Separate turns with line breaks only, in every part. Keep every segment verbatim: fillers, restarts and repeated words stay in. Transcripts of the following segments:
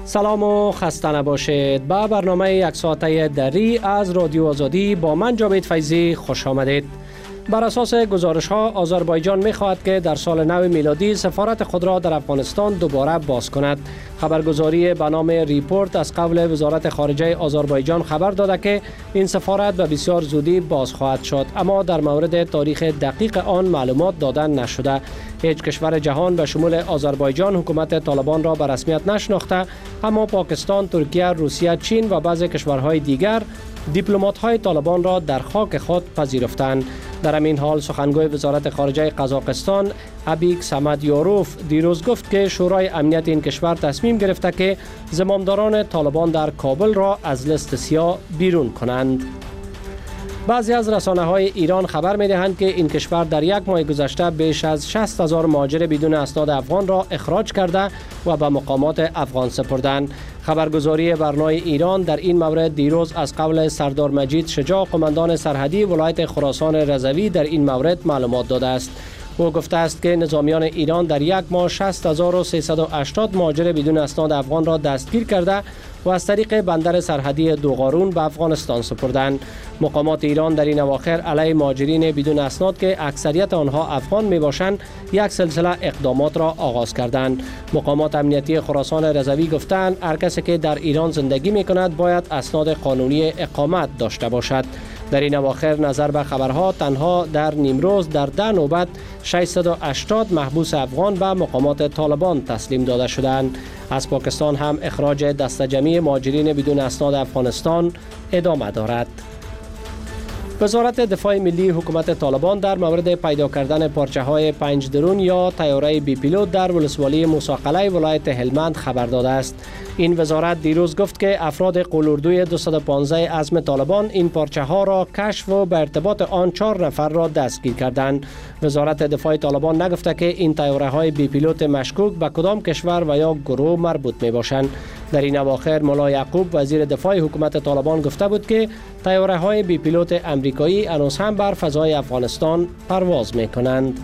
سلام و خسته نباشید. به برنامه یک ساعته دری از رادیو آزادی با من جاوید فیضی خوش آمدید. بر اساس گزارش ها آذربایجان می خواهد که در سال نو میلادی سفارت خود را در افغانستان دوباره باز کند. خبرگزاری به نام ریپورت از قول وزارت خارجه آذربایجان خبر داده که این سفارت به بسیار زودی باز خواهد شد، اما در مورد تاریخ دقیق آن معلومات داده نشده. هیچ کشور جهان به شمول آذربایجان حکومت طالبان را به رسمیت نشناخته، اما پاکستان، ترکیه، روسیه، چین و بعضی کشورهای دیگر دیپلمات‌های طالبان را در خاک خود پذیرفتند. در همین حال سخنگوی وزارت خارجه قزاقستان ابیک سمدیاروف دیروز گفت که شورای امنیت این کشور تصمیم گرفته که زمامداران طالبان در کابل را از لیست سیاه بیرون کنند. بعضی از رسانه‌های ایران خبر می‌دهند که این کشور در یک ماه گذشته بیش از شصت هزار مهاجر بدون اسناد افغان را اخراج کرده و به مقامات افغان سپردند. خبرگزاری برنای ایران در این مورد دیروز از قول سردار مجید شجاع، قماندان سرحدی ولایت خراسان رضوی، در این مورد معلومات داده است. او گفته است که نظامیان ایران در یک ماه شصت هزار و سیصد و هشتاد مهاجر بدون اسناد افغان را دستگیر کرده و از طریق بندر سرحدی دوغارون به افغانستان سپردند. مقامات ایران در این اواخر علیه مهاجرین بدون اسناد که اکثریت آنها افغان می باشند یک سلسله اقدامات را آغاز کردند. مقامات امنیتی خراسان رضوی گفتند هر کسی که در ایران زندگی می کند باید اسناد قانونی اقامت داشته باشد. در این اواخر نظر به خبرها تنها در نیمروز در ده نوبت ششصد و هشتاد محبوس افغان به مقامات طالبان تسلیم داده شدند. از پاکستان هم اخراج دسته جمعی مهاجرین بدون اسناد افغانستان ادامه دارد. وزارت دفاع ملی حکومت طالبان در مورد پیدا کردن پارچه های پنج درون یا طیاره بی پیلوت در ولسوالی موسی ولایت هلمند خبر داده است. این وزارت دیروز گفت که افراد قلوردوی دویست و پانزده عزم طالبان این پارچه ها را کشف و به ارتباط آن چهار نفر را دستگیر کردند. وزارت دفاع طالبان نگفته که این طیاره های بی پیلوت مشکوک به کدام کشور و یا گروه مربوط می باشند. در این اواخر ملا یعقوب وزیر دفاع حکومت طالبان گفته بود که طیاره های بی پیلوت امریکایی هنوز هم بر فضای افغانستان پرواز می کنند.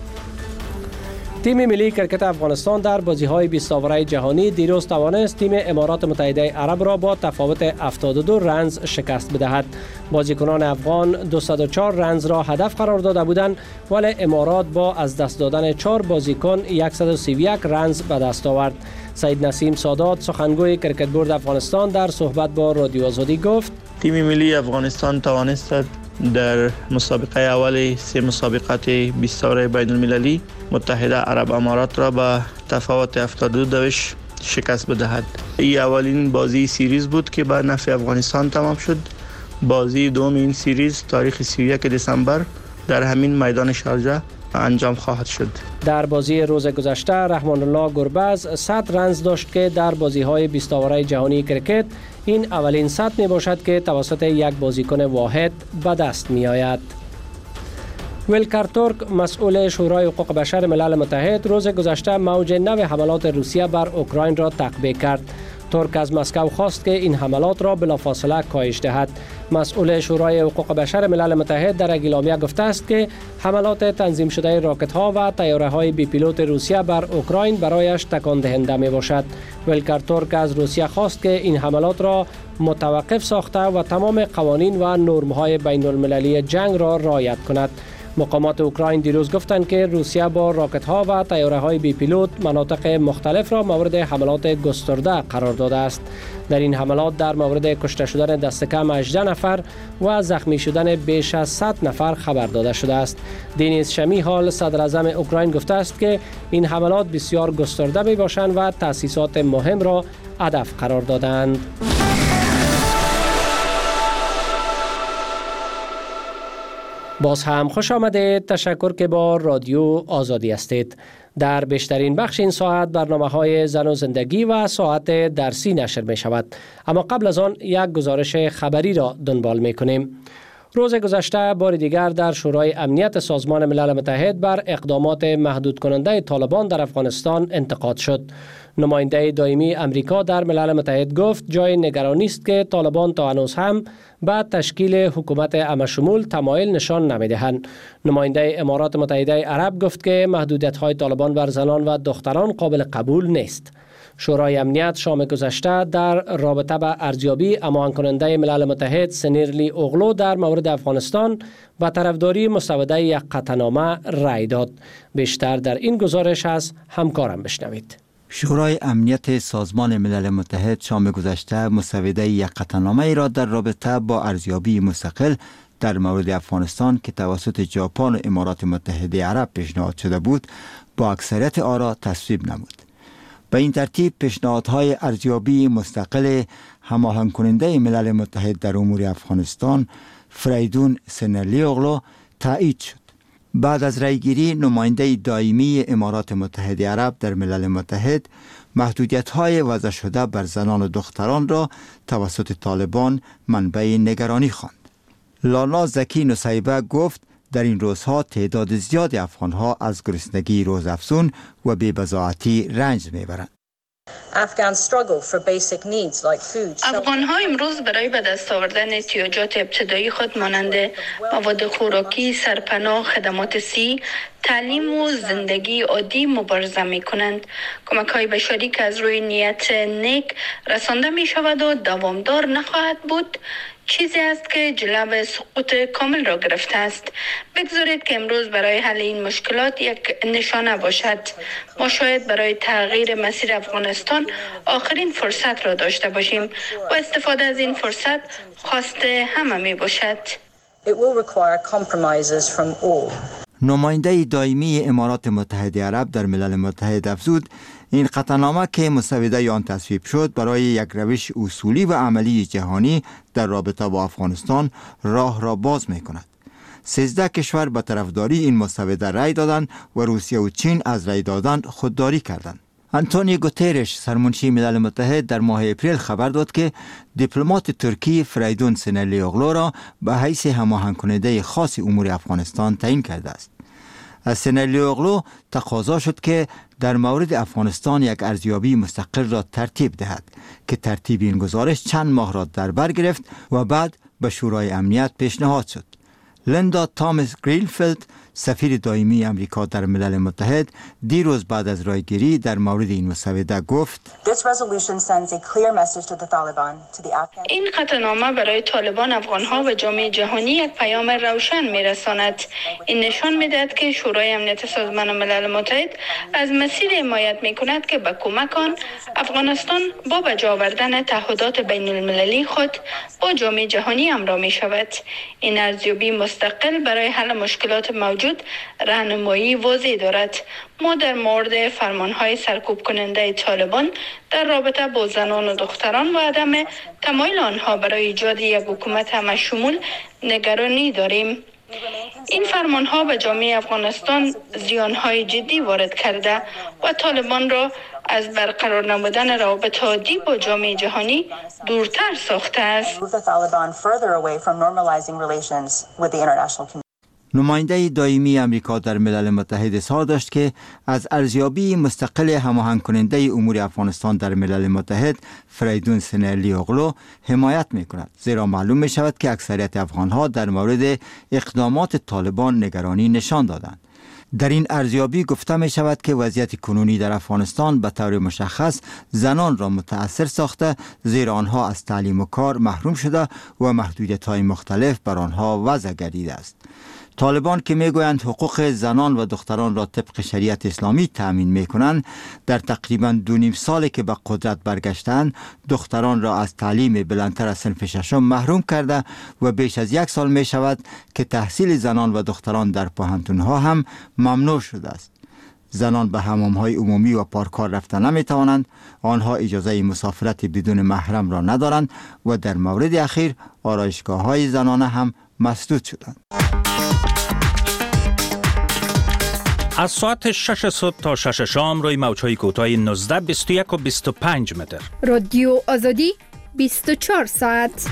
تیم ملی کرکت افغانستان در بازی‌های بیست اوره جهانی دیروز توانست تیم امارات متحده عرب را با تفاوت هفتاد و دو رنز شکست بدهد. بازیکنان افغان دویست و چهار رنز را هدف قرار داده بودند، ولی امارات با از دست دادن چهار بازیکن صد و سی و یک رنز به دست آورد. سید نسیم سادات سخنگوی کرکت بورد افغانستان در صحبت با رادیو آزادی گفت
تیم ملی افغانستان توانست در مسابقه اول سه مسابقات بیست اوره بین المللی متحده عرب امارات را به تفاوت هفتاد و دو دوش شکست بدهد. این اولین بازی سیریز بود که به نفع افغانستان تمام شد. بازی دوم این سیریز تاریخ سی و یک دسامبر در همین میدان شارجه انجام خواهد شد.
در بازی روز گذشته رحمان الله گربز صد رنز داشت که در بازی‌های بیست اوره جهانی کرکت این اولین صد می باشد که توسط یک بازیکن واحد به دست می آید. ولکر ترک مسئول شورای حقوق بشر ملل متحد روز گذشته موج نو حملات روسیه بر اوکراین را تعقیب کرد. ترک از مسکو خواست که این حملات را بلافاصله کاهش دهد. مسئول شورای حقوق بشر ملل متحد در اعلامیه گفته است که حملات تنظیم شده راکت ها و طیاره های بی پیلوت روسیه بر اوکراین برایش تکان دهنده می باشد. ولکر ترک از روسیه خواست که این حملات را متوقف ساخته و تمام قوانین و نرم های بین المللی جنگ را رعایت کند. مقامات اوکراین دیروز گفتند که روسیه با راکت ها و طیاره های بی پیلوت مناطق مختلف را مورد حملات گسترده قرار داده است. در این حملات در مورد کشته شدن دست کم هجده نفر و زخمی شدن بیش از صد نفر خبر داده شده است. دینیس شمیهال صدر اعظم اوکراین گفته است که این حملات بسیار گسترده می باشند و تأسیسات مهم را هدف قرار دادند. باز هم خوش آمدید. تشکر که با رادیو آزادی هستید. در بیشترین بخش این ساعت برنامه های زن و زندگی و ساعت درسی نشر می شود. اما قبل از آن یک گزارش خبری را دنبال می کنیم. روز گذشته بار دیگر در شورای امنیت سازمان ملل متحد بر اقدامات محدود کننده طالبان در افغانستان انتقاد شد. نماینده دائمی امریکا در ملل متحد گفت جای نگرانی است که طالبان تا هنوز هم به تشکیل حکومت همه‌شمول تمایل نشان نمی‌دهند. نماینده امارات متحده عرب گفت که محدودیت‌های طالبان بر زنان و دختران قابل قبول نیست. شورای امنیت شام گذشته در رابطه به ارزیابی هماهنگ کننده ملل متحد سنیرلی اوغلو در مورد افغانستان و طرفداری مسوده یک قطعنامه رأی داد. بیشتر در این گزارش از همکارم بشنوید.
شورای امنیت سازمان ملل متحد شام گذشته مسوده یک قطعنامه را در رابطه با ارزیابی مستقل در مورد افغانستان که توسط ژاپن و امارات متحده عرب پیشنهاد شده بود با اکثریت آرا تصویب نمود. به این ترتیب پیشنهادهای ارزیابی مستقل هماهنگ کننده ملل متحد در امور افغانستان فریدون سنرلی اوغلو تایید شد. بعد از رأیگیری نماینده دائمی امارات متحده عرب در ملل متحد محدودیت‌های وضع شده بر زنان و دختران را توسط طالبان منبع نگرانی خواند. لالا زکی نصیبه گفت در این روزها تعداد زیادی افغان‌ها از گرسنگی روزافزون و بی‌بضاعتی رنج می‌برند.
افغان‌ها امروز برای به دست آوردن احتیاجات ابتدایی خود مانند مواد خوراکی، سرپناه، خدمات صحی، تعلیم و زندگی عادی مبارزه می‌کنند. کمک‌های بشری که از روی نیت نیک رسانده می‌شود و دوامدار نخواهد بود، چیزی است که جلو سقوط کامل را گرفته است. بگذارید که امروز برای حل این مشکلات یک نشانه باشد. ما شاید برای تغییر مسیر افغانستان آخرین فرصت را داشته باشیم و استفاده از این فرصت خواست همه می باشد.
نماینده دائمی امارات متحده عرب در ملل متحد افزود این قطعنامه که مسوده آن تصویب شد برای یک روش اصولی و عملی جهانی در رابطه با افغانستان راه را باز می کند. سیزده کشور به طرفداری این مسوده رأی دادند و روسیه و چین از رأی دادن خودداری کردند. آنتونیو گوترش سرمنشی ملل متحد در ماه اپریل خبر داد که دیپلمات ترکی فریدون سنرلی اوغلو را به حیث هماهنگ کننده خاص امور افغانستان تعیین کرده است. از سنرلی اوغلو تقاضا شد که در مورد افغانستان یک ارزیابی مستقل را ترتیب دهد که ترتیب این گزارش چند ماه را در بر گرفت و بعد به شورای امنیت پیشنهاد شد. لیندا تامس گرینفیلد سفیر دائمی امریکا در ملل متحد دیروز بعد از رایگیری در مورد این مسوده گفت
این قطعنامه برای طالبان، افغانها و جامعه جهانی یک پیام روشن میرساند. این نشان میدهد که شورای امنیت سازمان ملل متحد از مسیر حمایت میکند که به کمک آن افغانستان با به جا آوردن تعهدات بین المللی خود با جامعه جهانی همراه می شود. این ارزیابی مستقل برای حل مشکلات موجود راهنمایی واضح دارد. ما در مورد فرمانهای سرکوب کننده طالبان در رابطه با زنان و دختران و عدم تمایل آنها برای ایجاد یک حکومت همه شمول نگرانی داریم. این فرمانها به جامعه افغانستان زیانهای جدی وارد کرده و طالبان را از برقرار نمودن روابط عادی با جامعه جهانی دورتر ساخته است.
نماینده دائمی امریکا در ملل متحد اظهار داشت که از ارزیابی مستقل هماهنگ کننده امور افغانستان در ملل متحد فریدون سنرلی اوغلو حمایت می کند، زیرا معلوم می شود که اکثریت افغانها در مورد اقدامات طالبان نگرانی نشان دادند. در این ارزیابی گفته می شود که وضعیت کنونی در افغانستان به طور مشخص زنان را متأثر ساخته، زیرا آنها از تعلیم و کار محروم شده و محدودیت‌های مختلف بر آنها وضع گردیده است. طالبان که میگویند حقوق زنان و دختران را طبق شریعت اسلامی تأمین میکنند، در تقریباً دو نیم سالی که به قدرت برگشتند دختران را از تعلیم بلندتر از صنف ششم محروم کرده و بیش از یک سال می شود که تحصیل زنان و دختران در پوهنتون‌ها هم ممنوع شده است. زنان به حمام‌های عمومی و پارک‌ها رفتن نمی‌توانند، آنها اجازه مسافرت بدون محرم را ندارند و در مورد اخیر آرایشگاه‌های زنانه هم مسدود شدند.
از ساعت شش صبح تا شش شام روی موج‌های کوتاه نوزده، بیست و یک و بیست و پنج متر.
رادیو آزادی بیست و چهار ساعت.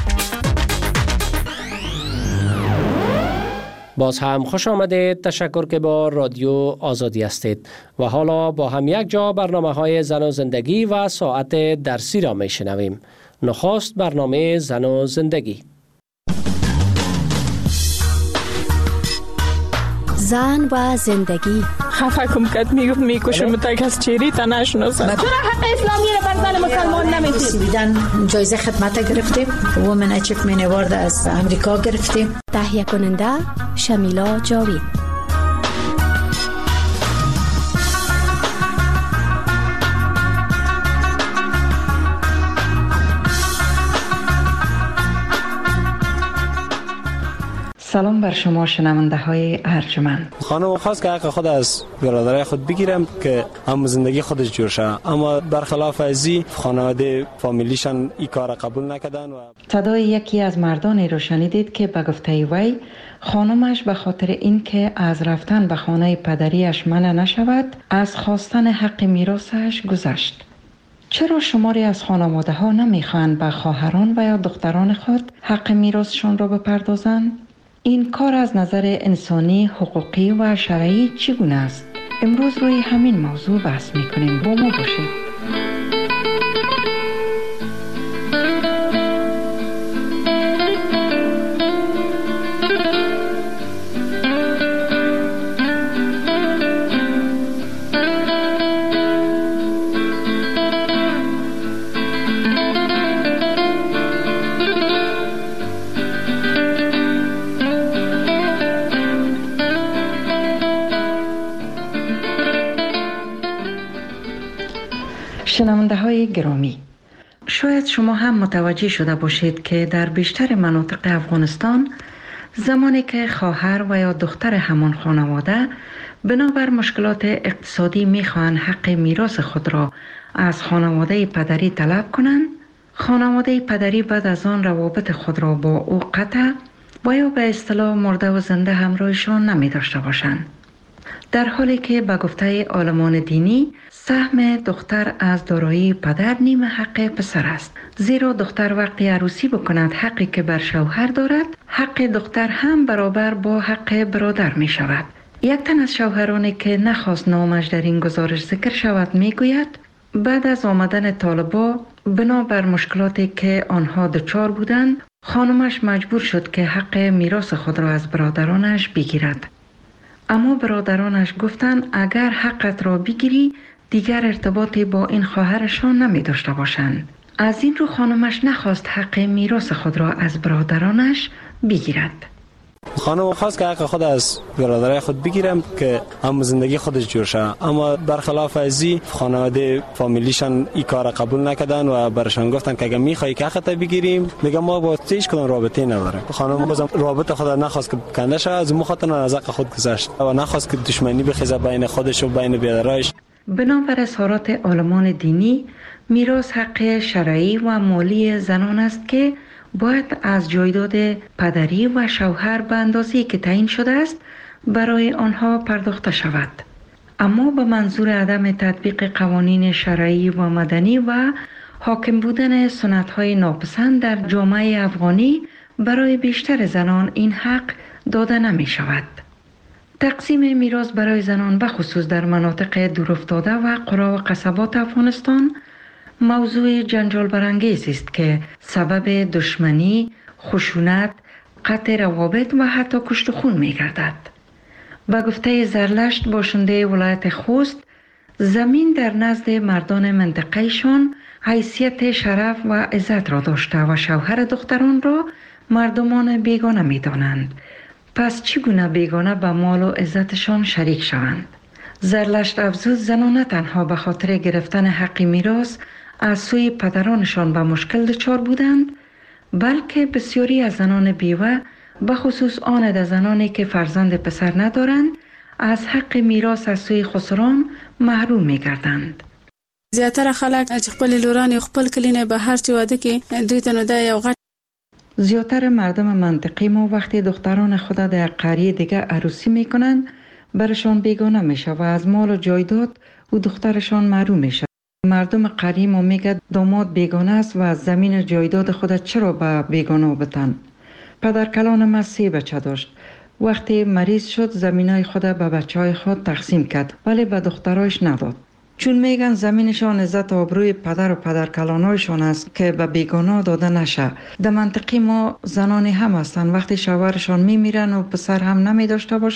باز هم خوش آمدید. تشکر که با رادیو آزادی هستید و حالا با هم یک جا برنامه های زن و زندگی و ساعت درسی را می شنویم. نخست برنامه زن و زندگی.
زن و زندگی.
خفه کم کد میگفت میکشم تک از چیری تا نشناسم. چرا حق اسلامی رو بر زن مسلمان نمیدید؟
بیدن جایزه خدمت گرفتیم. وومن اچیومنت اوارد از امریکا گرفتیم.
تهیه کننده شمیلا جاوید.
سلام بر شما شنونده های ارجمند.
خانم خواست که حق خود از برادرای خود بگیرم که هم زندگی خودش جور شه، اما برخلاف ازی خانواده فامیلیشان این کار قبول نکردن. و
صدای یکی از مردانی رو شنیدید که به گفته وی خانمش به خاطر اینکه از رفتن به خانه پدریش منع نشود از خواستن حق میراثش گذشت. چرا شماری از خانواده ها نمیخوان به خواهران و یا دختران خود حق میراثشان را بپردازند؟ این کار از نظر انسانی، حقوقی و شرعی چگونه است؟ امروز روی همین موضوع بحث میکنیم. با ما باشید. شنونده های گرامی، شاید شما هم متوجه شده باشید که در بیشتر مناطق افغانستان زمانی که خواهر و یا دختر همان خانواده بنابر مشکلات اقتصادی میخواهند حق میراث خود را از خانواده پدری طلب کنند، خانواده پدری بعد از آن روابط خود را با او قطع و یا به اصطلاح مرده و زنده همراهشان نمی داشته باشند. در حالی که به گفته عالمان دینی سهم دختر از دارایی پدر نیم حق پسر است، زیرا دختر وقتی عروسی بکند حقی که بر شوهر دارد، حق دختر هم برابر با حق برادر می شود. یک تن از شوهرانی که نخواست نامش در این گزارش ذکر شود می گوید بعد از آمدن طالبا بنابر مشکلاتی که آنها دچار بودند، خانمش مجبور شد که حق میراث خود را از برادرانش بگیرد. اما برادرانش گفتند اگر حقت را بگیری دیگر ارتباطی با این خواهرشان نمی داشته باشند. از این رو خانمش نخواست حق میراث خود را از برادرانش بگیرد.
خانم خواست که حق خود از برادرای خود بگیرم که هم زندگی خودش جور شه، اما برخلاف ازی خانواده فامیلیشان این کار قبول نکردن و برشان گفتن که اگه میخوای که حقت بگیریم دیگه ما با هیچ کدوم رابطه نداریم. خانم بازم رابطه خود نخواست که کنده شه، از مخاطر از حق خود گذشت و نخواست که دشمنی بخیزه بین خودش و بین برادرایش.
بنابر اظهارات عالمان دینی، میراث حق شرعی و مالی زنان است که باید از جایداد پدری و شوهر به اندازه‌ای که تعیین شده است برای آنها پرداخته شود، اما به منظور عدم تطبیق قوانین شرعی و مدنی و حاکم بودن سنت‌های ناپسند در جامعه افغانی برای بیشتر زنان این حق داده نمی شود. تقسیم میراث برای زنان به خصوص در مناطق دورافتاده و قرا و قصبات افغانستان موضوع جنجال برانگیز است که سبب دشمنی، خشونت، قطع روابط و حتی کشت و خون می گردد. به گفته زرلشت باشنده ولایت خوست، زمین در نزد مردان منطقهشان حیثیت شرف و عزت را داشته و شوهر دختران را مردمان بیگانه می دانند. پس چگونه بیگانه به مال و عزتشان شریک شوند؟ زرلشت افزود زنان نه تنها به خاطر گرفتن حق میراث از سوی پدرانشان به مشکل دچار بودند، بلکه بسیاری از زنان بیوه به خصوص آن از زنانی که فرزند پسر ندارند از حق میراث از سوی خسران محروم می گردند.
زیاتره خلک چې خپل لوران خپل کلینه به هر چی واده کې دوی ته نو د یو غټ
زیاتر مردم منطقی ما وقتی دختران خود در قریه دیگه عروسی میکنن برشان بیگانه میشه و از مال و جایداد و دخترشان محروم میشه. مردم قریه ما میگه داماد بیگانه است و از زمین جایداد خود چرا به بیگانه بتن. پدر کلان ما سه بچه داشت. وقتی مریض شد زمینای خود به بچه های خود تقسیم کرد ولی به دخترایش نداد. چون میگن زمینشان عزت و آبروی پدر و پدر کلانایشان است که به بیگانه داده نشه. در منطقه ما زنانی هم هستن وقتی شوهرشان میمیرن و پسر هم نمی داشته باشه